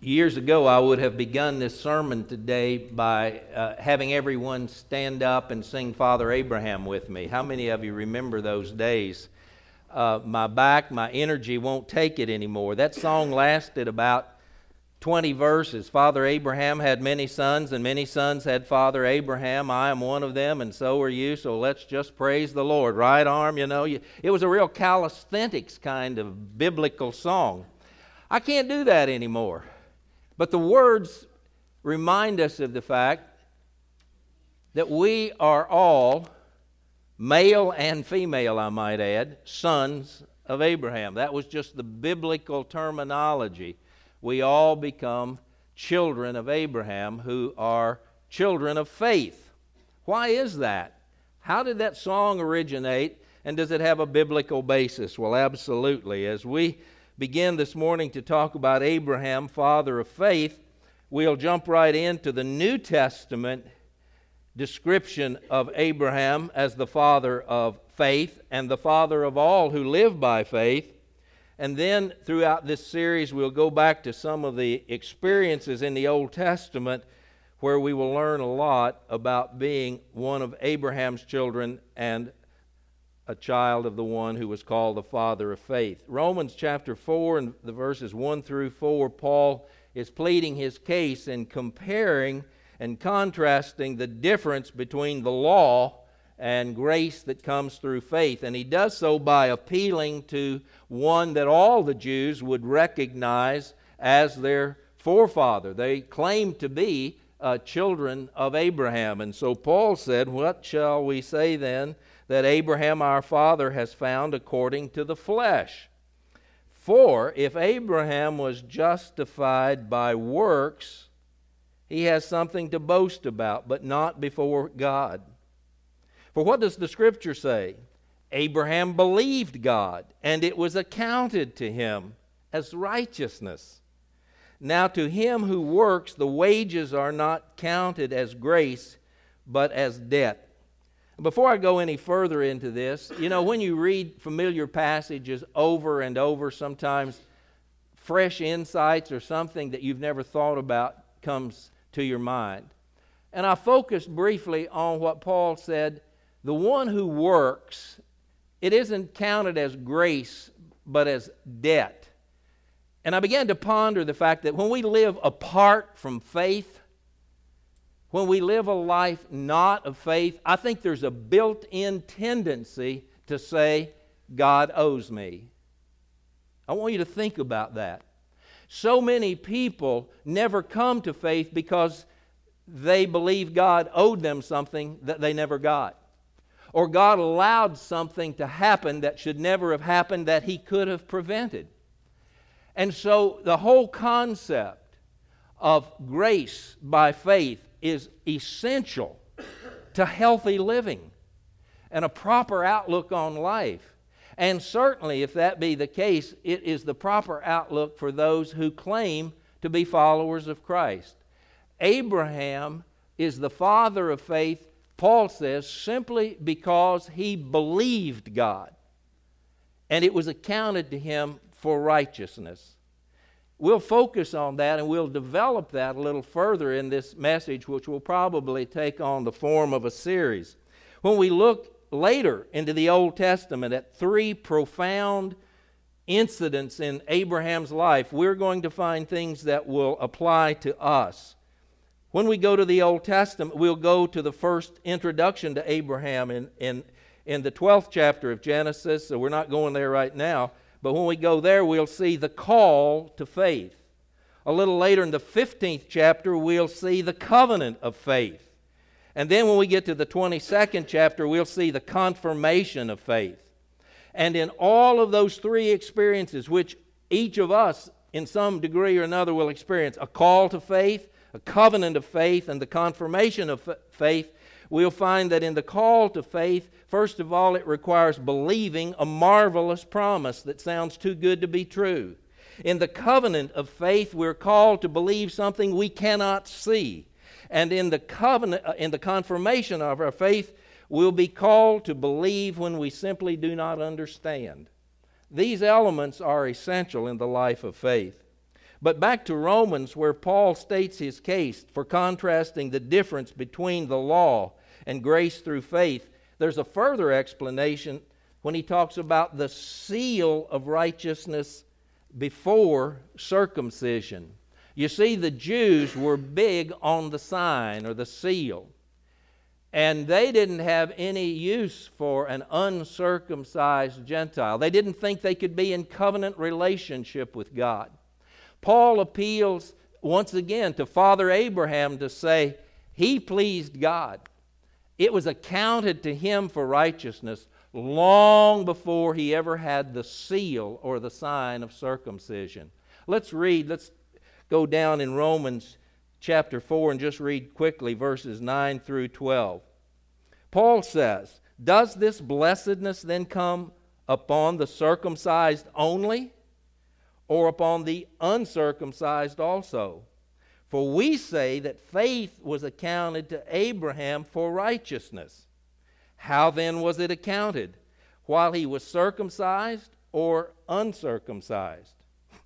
Years ago, I would have begun this sermon today by having everyone stand up and sing Father Abraham with me. How many of you remember those days? My back, my energy won't take it anymore. That song lasted about 20 verses. Father Abraham had many sons, and many sons had Father Abraham. I am one of them, and so are you, so let's just praise the Lord. Right arm, it was a real calisthenics kind of biblical song. I can't do that anymore. But the words remind us of the fact that we are all, male and female, I might add, sons of Abraham. That was just the biblical terminology. We all become children of Abraham who are children of faith. Why is that? How did that song originate, and does it have a biblical basis? Well, absolutely. As we begin this morning to talk about Abraham, father of faith, we'll jump right into the New Testament description of Abraham as the father of faith and the father of all who live by faith. And then throughout this series, we'll go back to some of the experiences in the Old Testament where we will learn a lot about being one of Abraham's children and a child of the one who was called the father of faith. Romans chapter 4 and the verses 1 through 4, Paul is pleading his case and comparing and contrasting the difference between the law and grace that comes through faith. And he does so by appealing to one that all the Jews would recognize as their forefather. They claim to be children of Abraham. And so Paul said, "What shall we say then that Abraham our father has found according to the flesh? For if Abraham was justified by works, he has something to boast about, but not before God. For what does the Scripture say? Abraham believed God, and it was accounted to him as righteousness. Now to him who works, the wages are not counted as grace, but as debt." Before I go any further into this, when you read familiar passages over and over, sometimes fresh insights or something that you've never thought about comes to your mind. And I focused briefly on what Paul said, the one who works, it isn't counted as grace, but as debt. And I began to ponder the fact that when we live apart from faith, when we live a life not of faith, I think there's a built-in tendency to say, God owes me. I want you to think about that. So many people never come to faith because they believe God owed them something that they never got. Or God allowed something to happen that should never have happened that He could have prevented. And so the whole concept of grace by faith is essential to healthy living and a proper outlook on life. And certainly, if that be the case, it is the proper outlook for those who claim to be followers of Christ. Abraham is the father of faith, Paul says, simply because he believed God, and it was accounted to him for righteousness. We'll focus on that and we'll develop that a little further in this message, which will probably take on the form of a series. When we look later into the Old Testament at three profound incidents in Abraham's life, we're going to find things that will apply to us. When we go to the Old Testament, we'll go to the first introduction to Abraham in the 12th chapter of Genesis, so we're not going there right now. But when we go there, we'll see the call to faith. A little later in the 15th chapter, we'll see the covenant of faith. And then when we get to the 22nd chapter, we'll see the confirmation of faith. And in all of those three experiences, which each of us in some degree or another will experience, a call to faith, a covenant of faith, and the confirmation of faith, we'll find that in the call to faith, first of all, it requires believing a marvelous promise that sounds too good to be true. In the covenant of faith, we're called to believe something we cannot see. And in the confirmation of our faith, we'll be called to believe when we simply do not understand. These elements are essential in the life of faith. But back to Romans, where Paul states his case for contrasting the difference between the law and grace through faith, there's a further explanation when he talks about the seal of righteousness before circumcision. You see, the Jews were big on the sign or the seal, and they didn't have any use for an uncircumcised Gentile. They didn't think they could be in covenant relationship with God. Paul appeals once again to Father Abraham to say he pleased God. It was accounted to him for righteousness long before he ever had the seal or the sign of circumcision. Let's go down in Romans chapter 4 and just read quickly verses 9 through 12. Paul says, "Does this blessedness then come upon the circumcised only, or upon the uncircumcised also? For we say that faith was accounted to Abraham for righteousness. How then was it accounted? While he was circumcised or uncircumcised?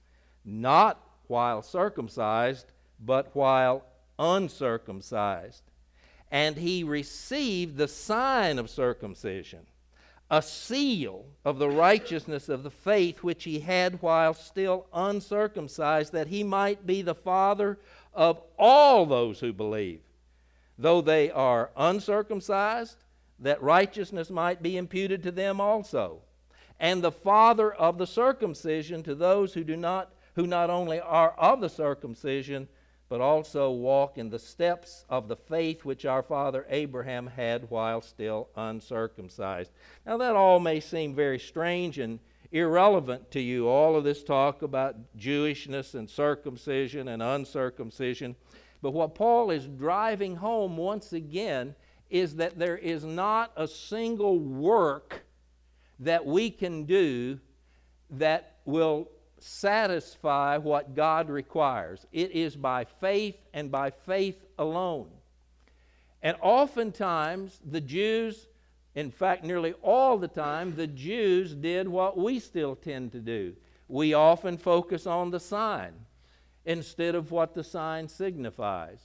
Not while circumcised, but while uncircumcised. And he received the sign of circumcision, a seal of the righteousness of the faith which he had while still uncircumcised, that he might be the father of all those who believe. Though they are uncircumcised, that righteousness might be imputed to them also. And the father of the circumcision to those who not only are of the circumcision, but also walk in the steps of the faith which our father Abraham had while still uncircumcised." Now that all may seem very strange and irrelevant to you, all of this talk about Jewishness and circumcision and uncircumcision. But what Paul is driving home once again is that there is not a single work that we can do that will satisfy what God requires. It is by faith and by faith alone. And oftentimes the Jews, in fact nearly all the time, the Jews did what we still tend to do. We often focus on the sign instead of what the sign signifies.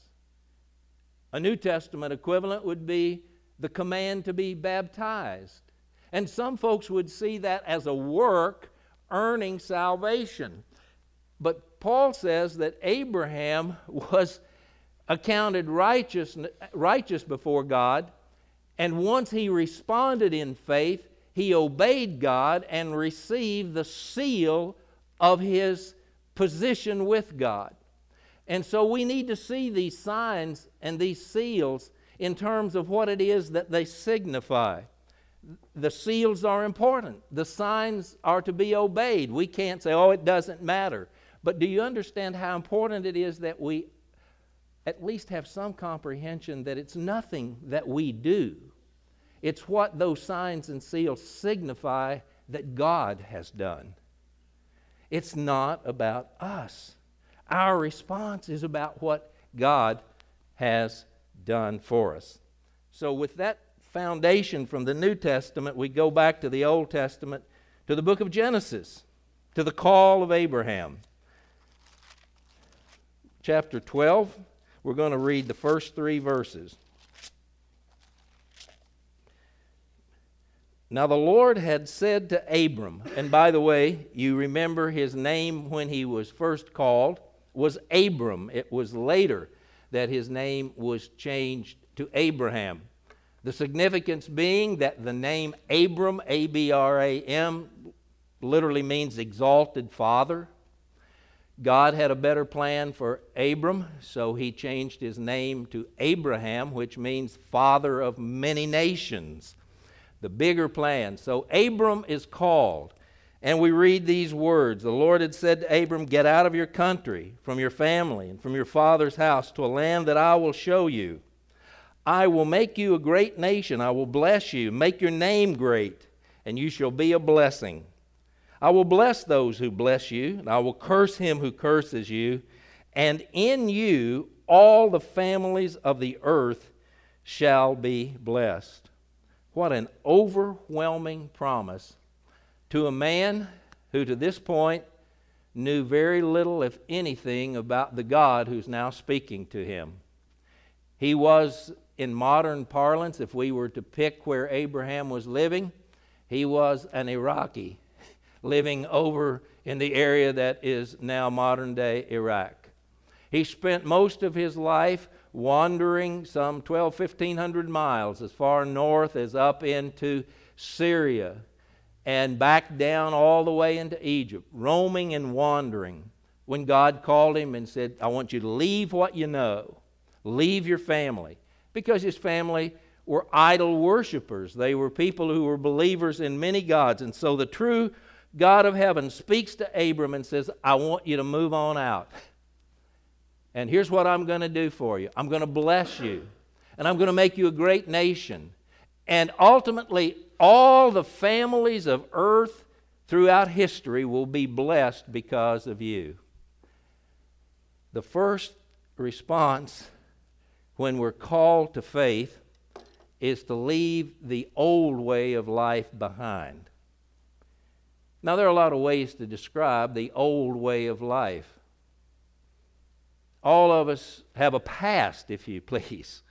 A New Testament equivalent would be the command to be baptized. And some folks would see that as a work earning salvation. But Paul says that Abraham was accounted righteous before God, and once he responded in faith, he obeyed God and received the seal of his position with God. And so we need to see these signs and these seals in terms of what it is that they signify. The seals are important. The signs are to be obeyed. We can't say, oh, it doesn't matter. But do you understand how important it is that we at least have some comprehension that it's nothing that we do. It's what those signs and seals signify that God has done. It's not about us. Our response is about what God has done for us. So with that foundation from the New Testament, we go back to the Old Testament, to the book of Genesis, to the call of Abraham. Chapter 12, we're going to read the first 3 verses. Now the Lord had said to Abram, and by the way, you remember his name when he was first called was Abram. It was later that his name was changed to Abraham. The significance being that the name Abram, A-B-R-A-M, literally means exalted father. God had a better plan for Abram, so he changed his name to Abraham, which means father of many nations. The bigger plan. So Abram is called, and we read these words. The Lord had said to Abram, "Get out of your country, from your family, and from your father's house, to a land that I will show you. I will make you a great nation. I will bless you, make your name great, and you shall be a blessing. I will bless those who bless you, and I will curse him who curses you, and in you all the families of the earth shall be blessed." What an overwhelming promise to a man who to this point knew very little, if anything, about the God who's now speaking to him. He was, in modern parlance, if we were to pick where Abraham was living, he was an Iraqi living over in the area that is now modern-day Iraq. He spent most of his life wandering some 1,500 miles as far north as up into Syria and back down all the way into Egypt, roaming and wandering, when God called him and said, I want you to leave what you know, leave your family, because his family were idol worshipers. They were people who were believers in many gods. And so the true God of heaven speaks to Abram and says, I want you to move on out. And here's what I'm going to do for you. I'm going to bless you. And I'm going to make you a great nation. And ultimately, all the families of earth throughout history will be blessed because of you. The first response when we're called to faith is to leave the old way of life behind. Now, there are a lot of ways to describe the old way of life. All of us have a past, if you please.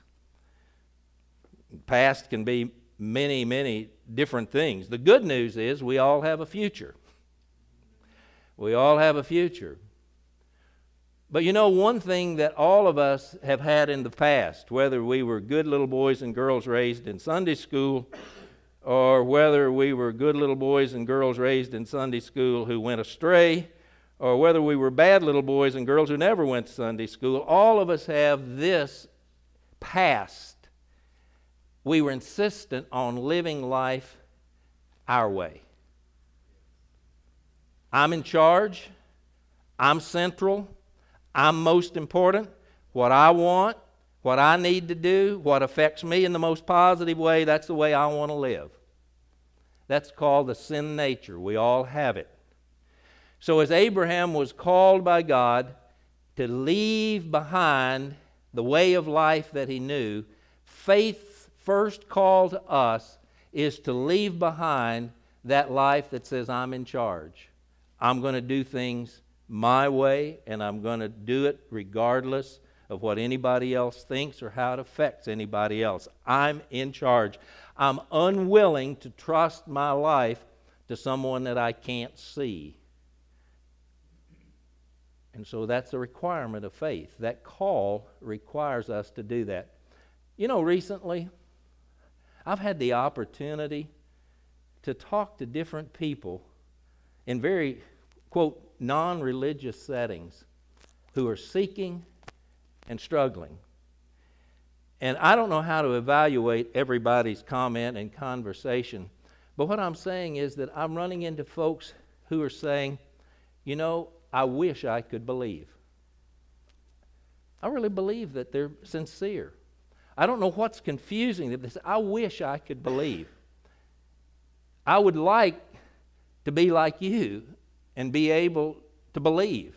Past can be many, many different things. The good news is we all have a future. We all have a future. But you know, one thing that all of us have had in the past, whether we were good little boys and girls raised in Sunday school, or whether we were good little boys and girls raised in Sunday school who went astray, or whether we were bad little boys and girls who never went to Sunday school, all of us have this past. We were insistent on living life our way. I'm in charge. I'm central. I'm most important. What I want, what I need to do, what affects me in the most positive way, that's the way I want to live. That's called the sin nature. We all have it. So as Abraham was called by God to leave behind the way of life that he knew, faith's first call to us is to leave behind that life that says, I'm in charge. I'm going to do things my way, and I'm going to do it regardless of what anybody else thinks or how it affects anybody else. I'm in charge. I'm unwilling to trust my life to someone that I can't see. And so that's a requirement of faith. That call requires us to do that. You know, recently, I've had the opportunity to talk to different people in very, quote, non-religious settings who are seeking and struggling. And I don't know how to evaluate everybody's comment and conversation, but what I'm saying is that I'm running into folks who are saying, you know, I wish I could believe. I really believe that they're sincere. I don't know what's confusing them. They say, I wish I could believe. I would like to be like you and be able to believe.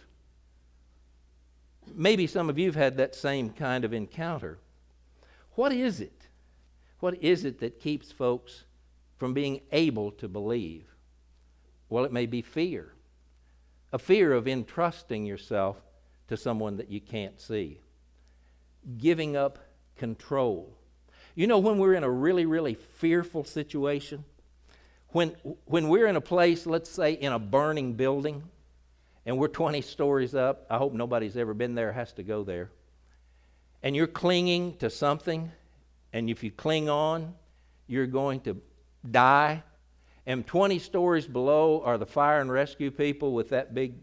Maybe some of you have had that same kind of encounter. What is it? What is it that keeps folks from being able to believe? Well, it may be fear. A fear of entrusting yourself to someone that you can't see. Giving up control. You know, when we're in a really, really fearful situation, when we're in a place, let's say in a burning building, and we're 20 stories up, I hope nobody's ever been there, has to go there, and you're clinging to something, and if you cling on, you're going to die. And 20 stories below are the fire and rescue people with that big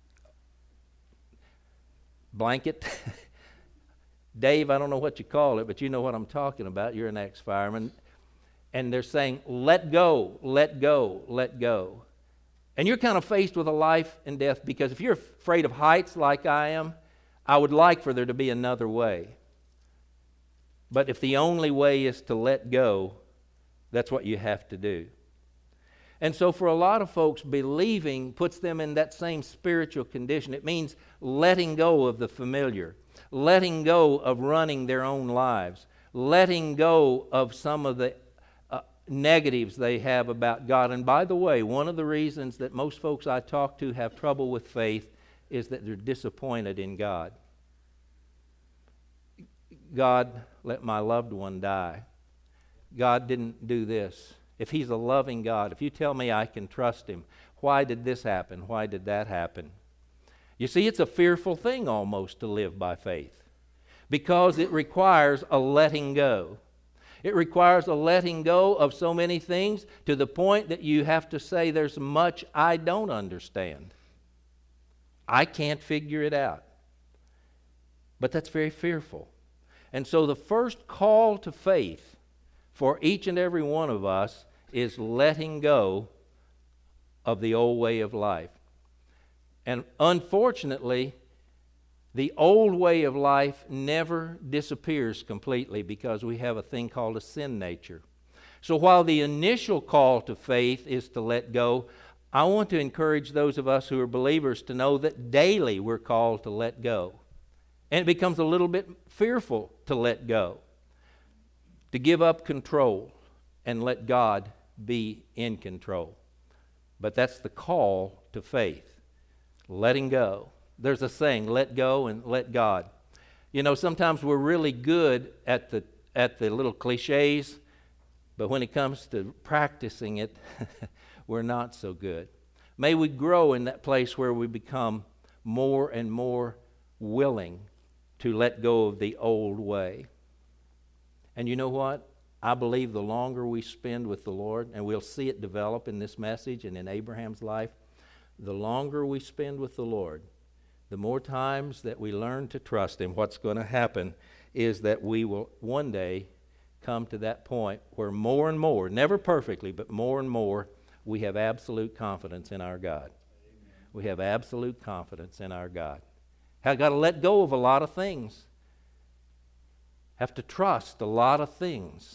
blanket. Dave, I don't know what you call it, but you know what I'm talking about. You're an ex-fireman. And they're saying, let go, let go, let go. And you're kind of faced with a life and death, because if you're afraid of heights like I am, I would like for there to be another way. But if the only way is to let go, that's what you have to do. And so for a lot of folks, believing puts them in that same spiritual condition. It means letting go of the familiar, letting go of running their own lives, letting go of some of the negatives they have about God. And by the way, one of the reasons that most folks I talk to have trouble with faith is that they're disappointed in God. God let my loved one die. God didn't do this. If He's a loving God, if you tell me I can trust Him, why did this happen? Why did that happen? You see, it's a fearful thing almost to live by faith because it requires a letting go. It requires a letting go of so many things to the point that you have to say, there's much I don't understand. I can't figure it out. But that's very fearful. And so the first call to faith for each and every one of us is letting go of the old way of life. And unfortunately, the old way of life never disappears completely because we have a thing called a sin nature. So while the initial call to faith is to let go, I want to encourage those of us who are believers to know that daily we're called to let go. And it becomes a little bit fearful to let go, to give up control and let God be in control. But that's the call to faith, letting go. There's a saying, let go and let God. You know, sometimes we're really good at the little cliches, but when it comes to practicing it, we're not so good. May we grow in that place where we become more and more willing to let go of the old way. And you know what? I believe the longer we spend with the Lord, and we'll see it develop in this message and in Abraham's life, the longer we spend with the Lord, the more times that we learn to trust Him, what's going to happen is that we will one day come to that point where more and more, never perfectly, but more and more, we have absolute confidence in our God. Amen. We have absolute confidence in our God. I've got to let go of a lot of things. Have to trust a lot of things.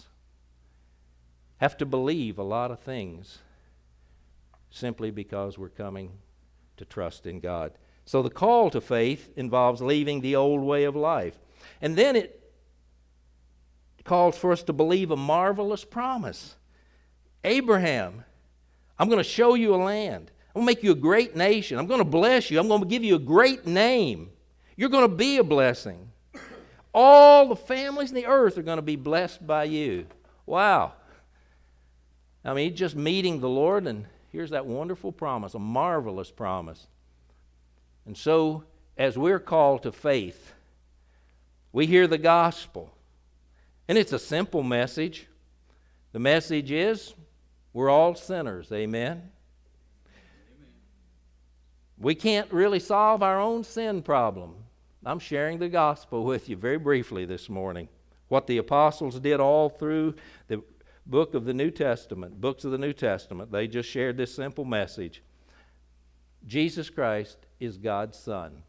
Have to believe a lot of things simply because we're coming to trust in God. So the call to faith involves leaving the old way of life. And then it calls for us to believe a marvelous promise. Abraham, I'm going to show you a land. I'm going to make you a great nation. I'm going to bless you. I'm going to give you a great name. You're going to be a blessing. All the families in the earth are going to be blessed by you. Wow. I mean, just meeting the Lord, and here's that wonderful promise, a marvelous promise. And so, as we're called to faith, we hear the gospel. And it's a simple message. The message is, we're all sinners. Amen? We can't really solve our own sin problem. I'm sharing the gospel with you very briefly this morning. What the apostles did all through the books of the New Testament, they just shared this simple message. Jesus Christ is God's Son.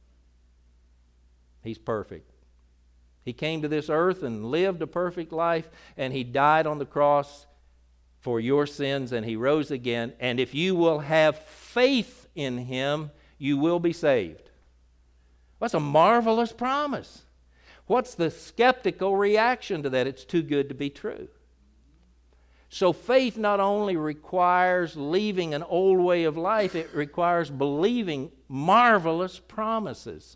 He's perfect. He came to this earth and lived a perfect life, and He died on the cross for your sins, and He rose again. And if you will have faith in Him, you will be saved. That's a marvelous promise. What's the skeptical reaction to that? It's too good to be true. So faith not only requires leaving an old way of life, it requires believing marvelous promises.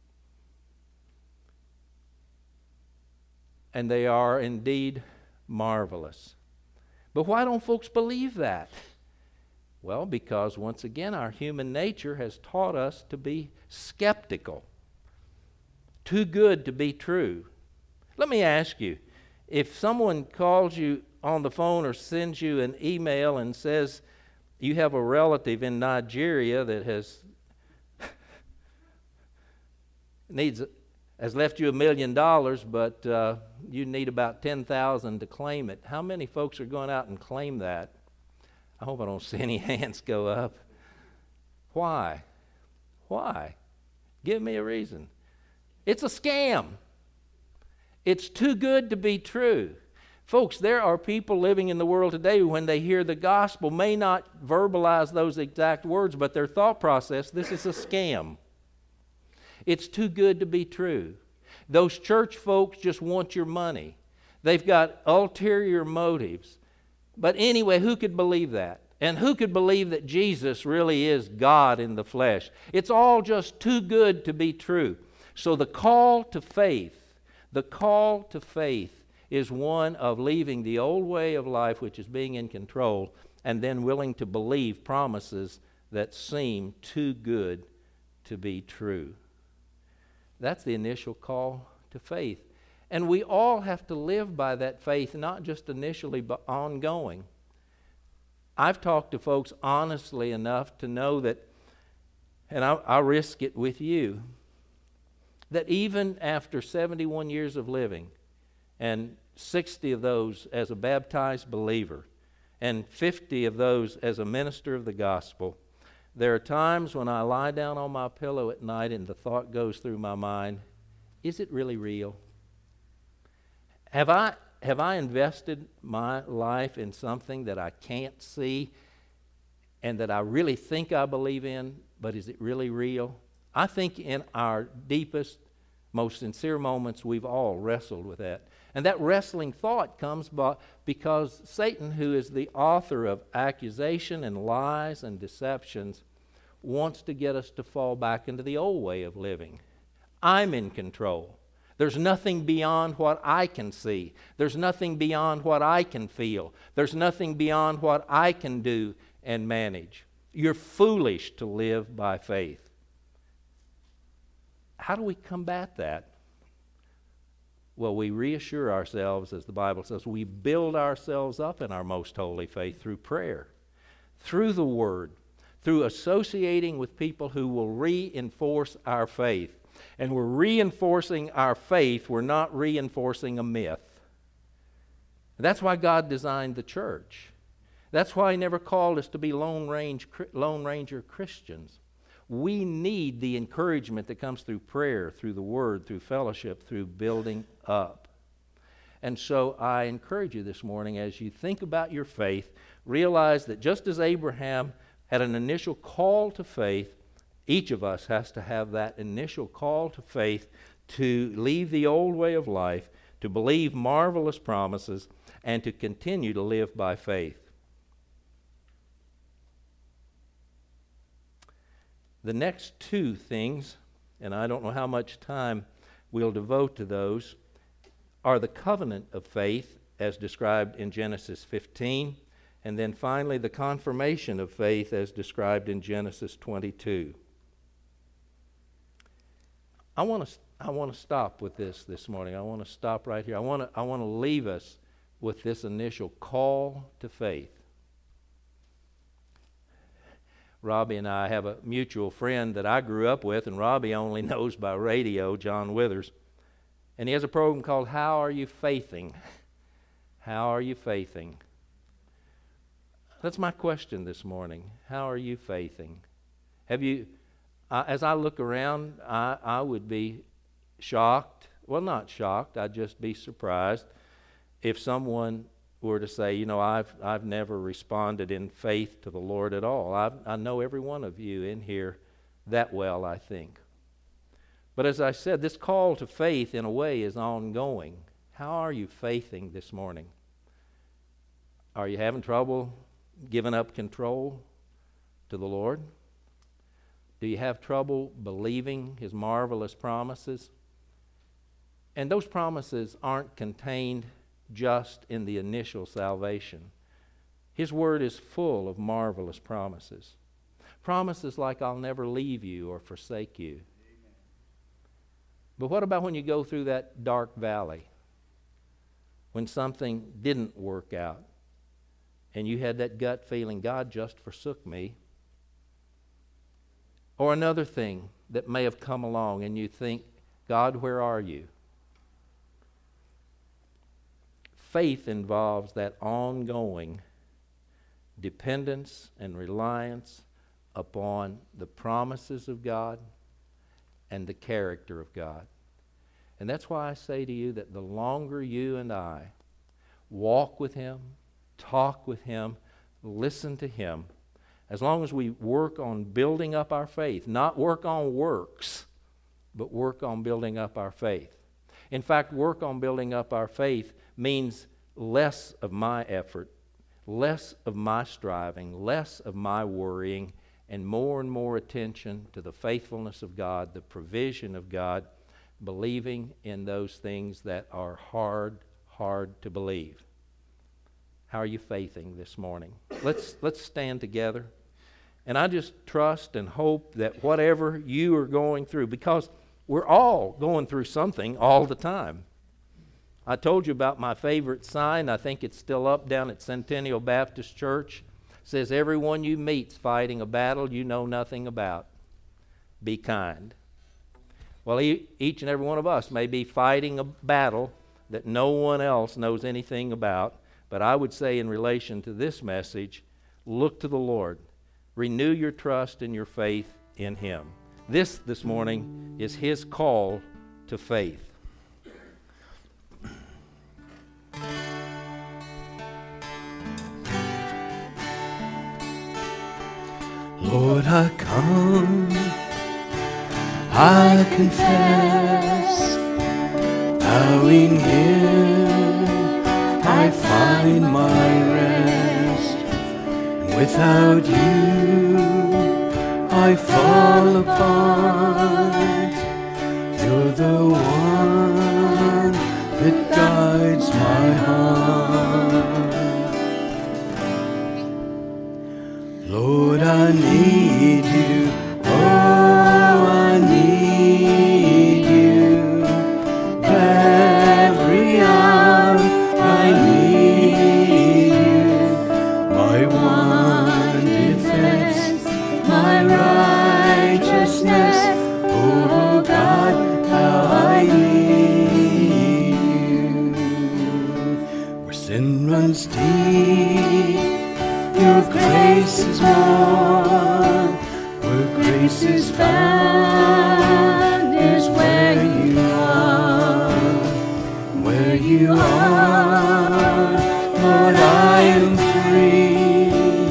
And they are indeed marvelous. But why don't folks believe that? Well, because once again, our human nature has taught us to be skeptical. Too good to be true. Let me ask you, if someone calls you on the phone or sends you an email and says you have a relative in Nigeria that has left you $1 million, but you need about $10,000 to claim it, how many folks are going out and claim that? I hope I don't see any hands go up. Why? Why? Give me a reason. It's a scam. It's too good to be true. Folks, there are people living in the world today who, when they hear the gospel, may not verbalize those exact words, but their thought process, this is a scam. It's too good to be true. Those church folks just want your money. They've got ulterior motives. But anyway, who could believe that? And who could believe that Jesus really is God in the flesh? It's all just too good to be true. So the call to faith is one of leaving the old way of life, which is being in control, and then willing to believe promises that seem too good to be true. That's the initial call to faith. And we all have to live by that faith, not just initially, but ongoing. I've talked to folks honestly enough to know that, and I'll risk it with you, that even after 71 years of living, and 60 of those as a baptized believer, and 50 of those as a minister of the gospel, there are times when I lie down on my pillow at night and the thought goes through my mind, is it really real? Have I invested my life in something that I can't see and that I really think I believe in, but is it really real? I think in our deepest, most sincere moments, we've all wrestled with that. And that wrestling thought comes because Satan, who is the author of accusation and lies and deceptions, wants to get us to fall back into the old way of living. I'm in control. There's nothing beyond what I can see. There's nothing beyond what I can feel. There's nothing beyond what I can do and manage. You're foolish to live by faith. How do we combat that? Well, we reassure ourselves, as the Bible says, we build ourselves up in our most holy faith through prayer, through the Word, through associating with people who will reinforce our faith. And we're reinforcing our faith, we're not reinforcing a myth. That's why God designed the church. That's why He never called us to be Lone Ranger Christians. We need the encouragement that comes through prayer, through the Word, through fellowship, through building up. And so I encourage you this morning, as you think about your faith, realize that just as Abraham had an initial call to faith, each of us has to have that initial call to faith to leave the old way of life, to believe marvelous promises, and to continue to live by faith. The next two things, and I don't know how much time we'll devote to those, are the covenant of faith as described in Genesis 15, and then finally the confirmation of faith as described in Genesis 22. I want to stop with this morning. I want to stop right here. I want to leave us with this initial call to faith. Robbie and I have a mutual friend that I grew up with, and Robbie only knows by radio, John Withers. And he has a program called How Are You Faithing? How are you faithing? That's my question this morning. How are you faithing? Have you... as I look around, I would be shocked. Well, not shocked. I'd just be surprised if someone were to say, you know, I've never responded in faith to the Lord at all. I know every one of you in here that well, I think. But as I said, this call to faith in a way is ongoing. How are you faithing this morning? Are you having trouble giving up control to the Lord? Do you have trouble believing His marvelous promises? And those promises aren't contained just in the initial salvation. His Word is full of marvelous promises. Promises like, I'll never leave you or forsake you. Amen. But what about when you go through that dark valley? When something didn't work out and you had that gut feeling, God just forsook me. Or another thing that may have come along and you think, God, where are you? Faith involves that ongoing dependence and reliance upon the promises of God and the character of God. And that's why I say to you that the longer you and I walk with Him, talk with Him, listen to Him, as long as we work on building up our faith, not work on works, but work on building up our faith. In fact, work on building up our faith means less of my effort, less of my striving, less of my worrying, and more attention to the faithfulness of God, the provision of God, believing in those things that are hard to believe. How are you faithing this morning? Let's stand together. And I just trust and hope that whatever you are going through, because we're all going through something all the time. I told you about my favorite sign. I think it's still up down at Centennial Baptist Church. It says, everyone you meet's fighting a battle you know nothing about. Be kind. Well, each and every one of us may be fighting a battle that no one else knows anything about. But I would say in relation to this message, look to the Lord. Renew your trust and your faith in Him. This morning is His call to faith. Lord, I come, I confess, bowing here, I find my rest. Without you, I fall apart. You're the one that guides my heart. Lord, I need you. Oh, I need you. Every hour I need you. My one defense, my righteousness. Oh God, how I need you. Where sin runs deep, your grace is more. Where grace is found is where you are. Where you are, Lord, I am free.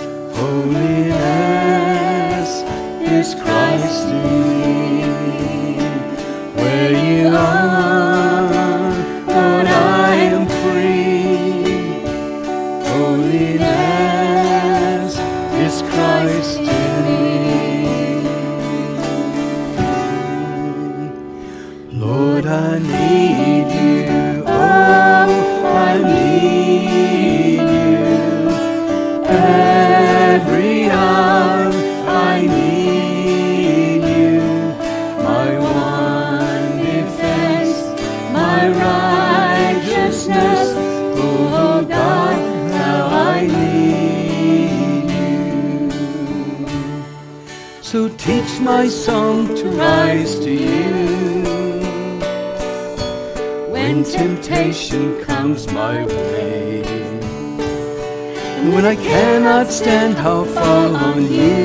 Holiness is Christ in me. Where you are, Lord, I am free. Holiness is Christ in me. Lord, I need you. Oh, I need you. Every hour I need you. My one defense, my righteousness. Oh God, how I need you. So teach my song to rise to you. When temptation comes my way, and when I cannot stand, I'll fall on you.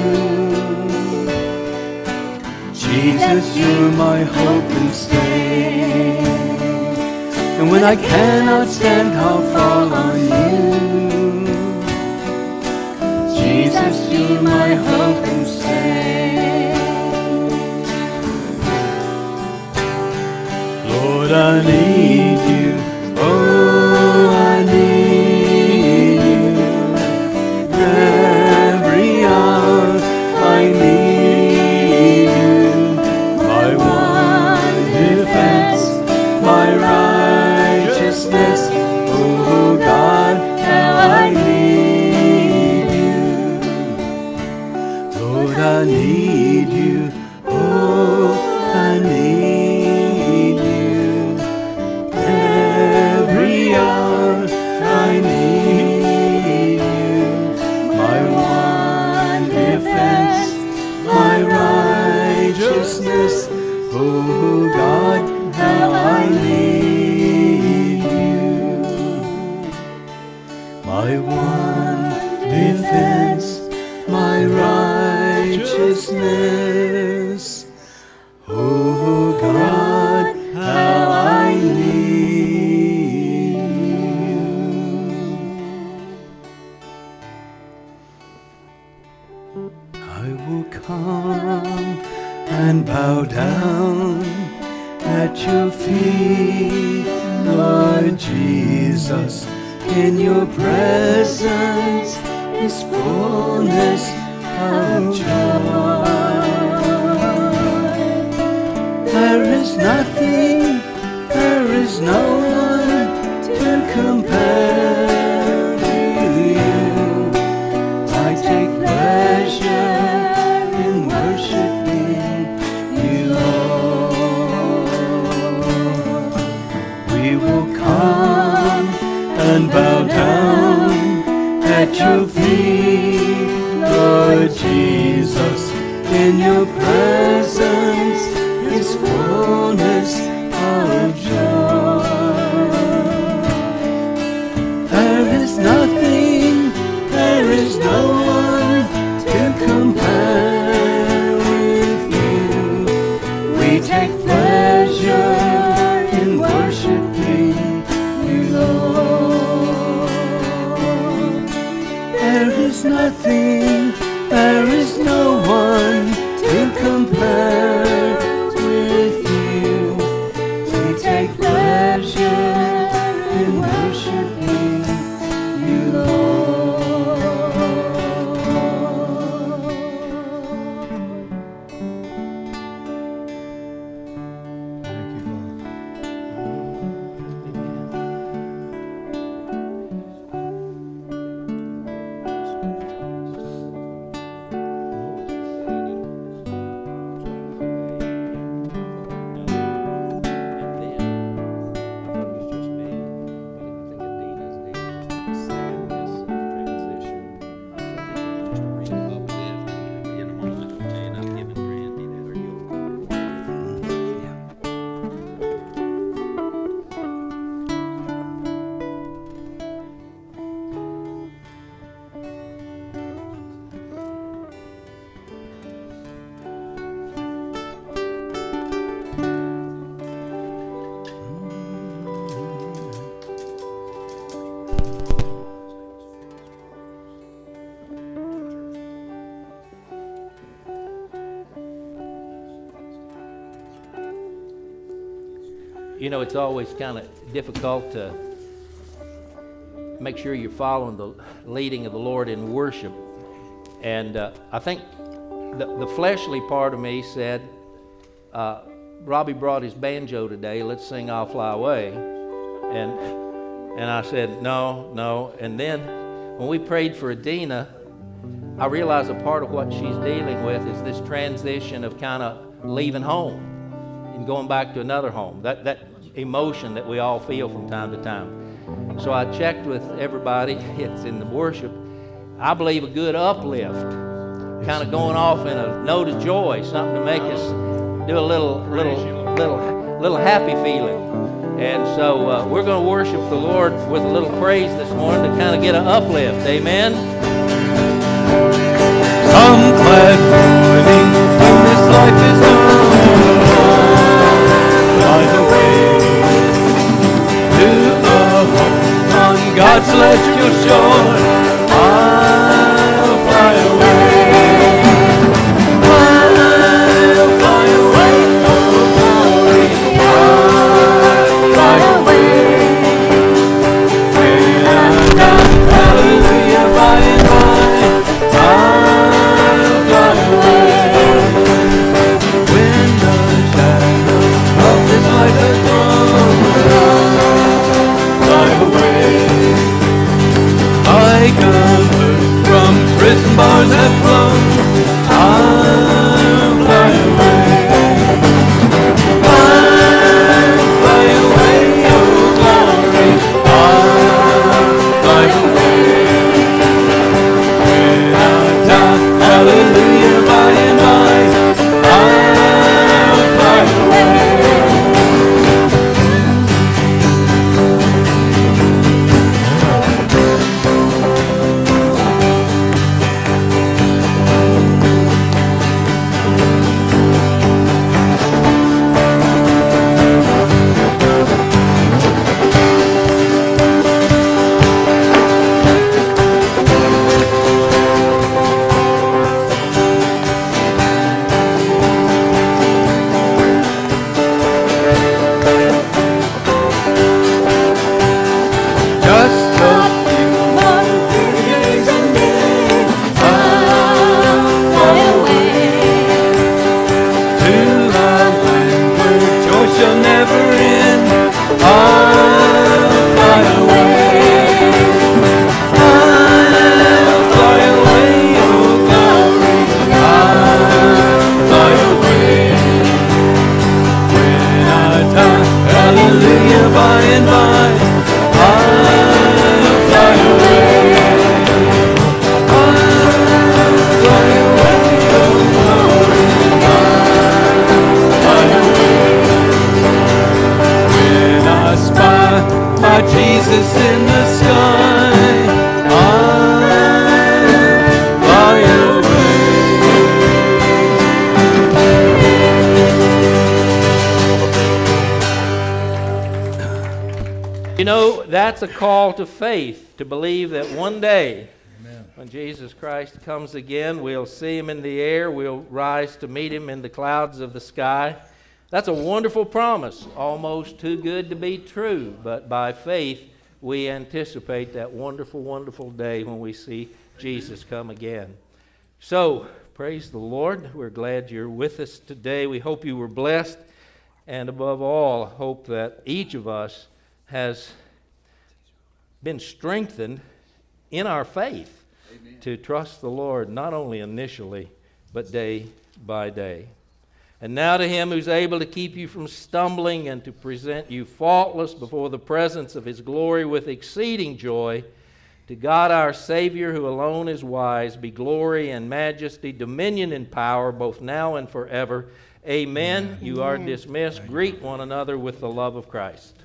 Jesus, you're my hope and stay. And when I cannot stand, I'll fall on you. Jesus, you're my hope and stay. Lord, I need you. Oh, I need you. Every hour I need you. My one defense, my righteousness. Oh God, how I need you. Lord, I need you. Oh, I need you. Every hour I need you. My one defense, my righteousness. Oh God, how I need you. My one defense, my righteousness. Oh God, how I need you. I will come and bow down at your feet, Lord Jesus. In your presence is fullness of joy. There is nothing, there is no one to compare to you. I take pleasure in worshiping you, Lord. We will come and bow down at your feet, Lord Jesus. In your presence is fullness of joy. There is nothing, there is no one to compare with you. We take pleasure in worshiping you, Lord. There is nothing, there is no one to compare with you. We take pleasure in worshiping you, Lord. Thank you, Lord. You know, it's always kind of difficult to make sure you're following the leading of the Lord in worship. And I think the fleshly part of me said, Robbie brought his banjo today, let's sing I'll Fly Away. And I said, no. And then when we prayed for Adina, I realized a part of what she's dealing with is this transition of kind of leaving home and going back to another home. That emotion that we all feel from time to time. So I checked with everybody. It's in the worship. I believe a good uplift, kind of going off in a note of joy, something to make us do a little happy feeling. And so we're going to worship the Lord with a little praise this morning to kind of get an uplift. Amen. Some glad morning when this life is done, by the way to a home on God's celestial shore, I'll fly away. I'll fly away, oh glory, I'll fly away. When I'm done, hallelujah, by and by, I'll fly away. When the shadow of this life is gone, I'll fly away. I go shall never end. I'll fly away. I'll fly away, oh glory. I'll fly away. When I die, hallelujah, by and by, I'll fly away. My Jesus in the sky, I'll fly away. You know, that's a call to faith, to believe that one day, when Jesus Christ comes again, we'll see Him in the air, we'll rise to meet Him in the clouds of the sky. That's a wonderful promise, almost too good to be true, but by faith we anticipate that wonderful, wonderful day when we see Jesus come again. So, praise the Lord. We're glad you're with us today. We hope you were blessed, and above all, hope that each of us has been strengthened in our faith. Amen. To trust the Lord not only initially, but day by day. And now to Him who's able to keep you from stumbling and to present you faultless before the presence of His glory with exceeding joy, to God our Savior, who alone is wise, be glory and majesty, dominion and power, both now and forever. Amen. You are dismissed. Greet one another with the love of Christ.